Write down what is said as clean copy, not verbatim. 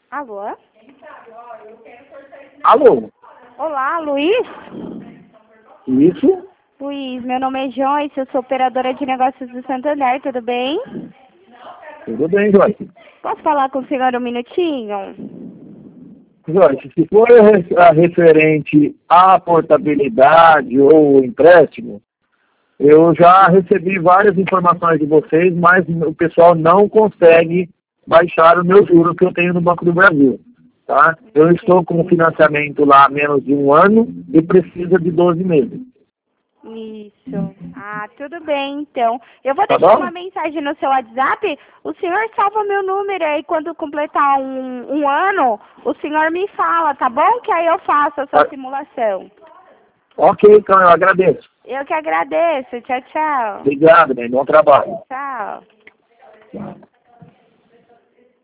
Alô? Alô? Olá, Luiz? Isso? Luiz, meu nome é Joyce, eu sou operadora de negócios do Santander, tudo bem? Tudo bem, Joyce. Posso falar com o senhor um minutinho? Joyce, se for referente à portabilidade ou empréstimo, eu já recebi várias informações de vocês, mas o pessoal não consegue baixar o meu juro que eu tenho no Banco do Brasil. Tá? Eu estou com financiamento lá há menos de 1 ano e precisa de 12 meses. Isso. Ah, tudo bem, então. Eu vou Tá deixar bom? uma mensagem no seu WhatsApp. O senhor salva meu número aí quando completar um ano, o senhor me fala, tá bom? Que aí eu faço a sua simulação. Ok, então eu agradeço. Eu que agradeço. Tchau, tchau. Obrigado, bem, bom trabalho. Tchau. Tchau.